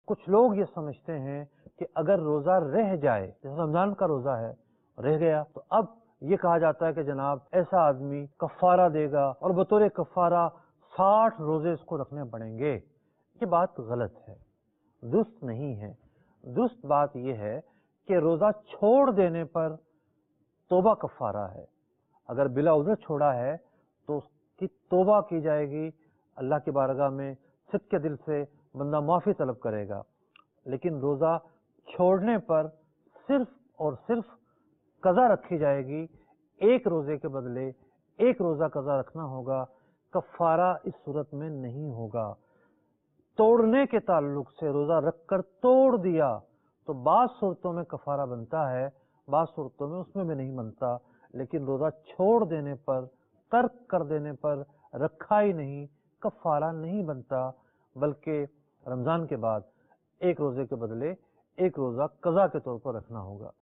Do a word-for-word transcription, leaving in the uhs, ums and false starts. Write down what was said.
کچھ لوگ یہ سمجھتے ہیں کہ اگر روزہ رہ جائے، جیسے رمضان کا روزہ ہے، رہ گیا تو اب یہ کہا جاتا ہے کہ جناب ایسا آدمی کفارہ دے گا اور بطور کفارہ ساٹھ روزے اس کو رکھنے پڑیں گے۔ یہ بات غلط ہے، درست نہیں ہے۔ درست بات یہ ہے کہ روزہ چھوڑ دینے پر توبہ کفارہ ہے۔ اگر بلا عذر چھوڑا ہے تو اس کی توبہ کی جائے گی، اللہ کی بارگاہ میں صدق کے دل سے بندہ معافی طلب کرے گا۔ لیکن روزہ چھوڑنے پر صرف اور صرف قضا رکھی جائے گی، ایک روزے کے بدلے ایک روزہ قضا رکھنا ہوگا، کفارہ اس صورت میں نہیں ہوگا۔ توڑنے کے تعلق سے روزہ رکھ کر توڑ دیا تو بعض صورتوں میں کفارہ بنتا ہے، بعض صورتوں میں اس میں بھی نہیں بنتا، لیکن روزہ چھوڑ دینے پر، ترک کر دینے پر، رکھا ہی نہیں، کفارہ نہیں بنتا، بلکہ رمضان کے بعد ایک روزے کے بدلے ایک روزہ قضا کے طور پر رکھنا ہوگا۔